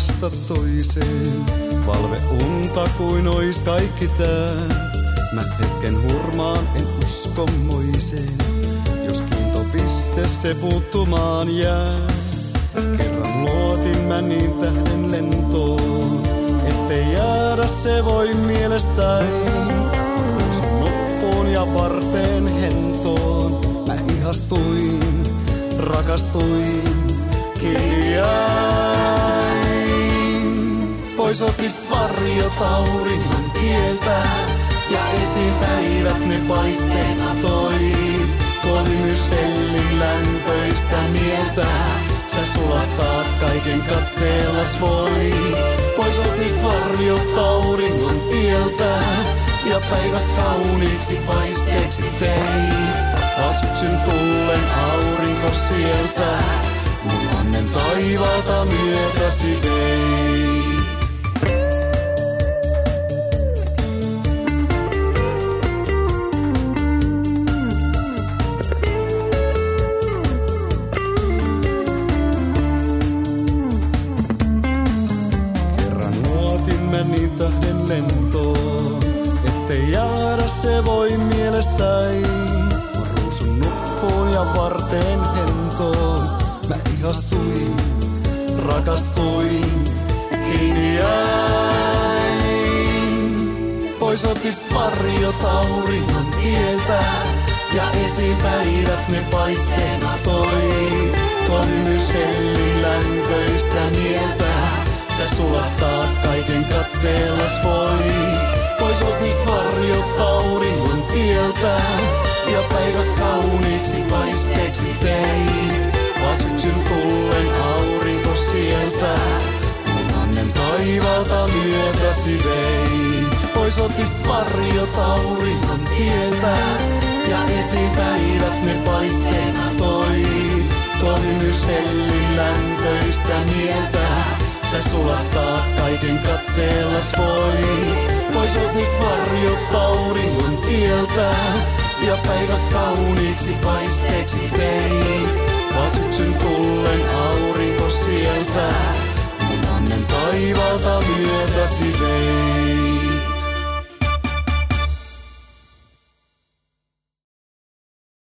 paikasta toiseen. Valve unta kuin ois kaikki tää. Mä hetken hurmaan, en usko moiseen. Jos kiintopiste se puuttumaan jää. Kerran luotin mä niin tähden lentoon, ettei jäädä se voi mielestäni. Ruusun loppuun ja varteen hentoon. Mä ihastuin, rakastuin, kirjain. Pois otit varjot auringon tieltä, ja esipäivät ne paisteena toit. Tuo hymystellin lämpöistä mieltä, sä sulattaa kaiken katseellas voi. Pois otit varjot auringon tieltä, ja päivät kauniiksi paisteeksi teit. Vaan syksyn tullen aurinko sieltä, mun onnen taivaalta myötäsi veit. Niin tähden lentoon, ettei jäädä se voi mielestäni. Kun ruusun nuppuun ja varteen hentoon, mä ihastuin, rakastuin, kiinni jäin. Pois otit varjot auringon tieltä, ja esipäivät ne paisteena toi. Tuo hymystellin lämpöistä mieltä, sä sulattaa kaiken katseellas voi. Pois otit varjot auringon tieltä, ja päivät kauniiksi paisteeksi teit. Vaan syksyn tullen aurinko sieltä, mun onnen taivaalta myötäsi veit. Pois otit varjot auringon tieltä, ja esipäivät ne paisteena toi. Tuo hymystellin lämpöistä mieltä, sä sulattaa kaiken katseellas voi. Pois otit varjot auringon tieltä, ja päivät kauniiksi paisteeksi teit. Vaan syksyn tullen aurinko sieltä, mun onnen taivaalta myötäsi veit.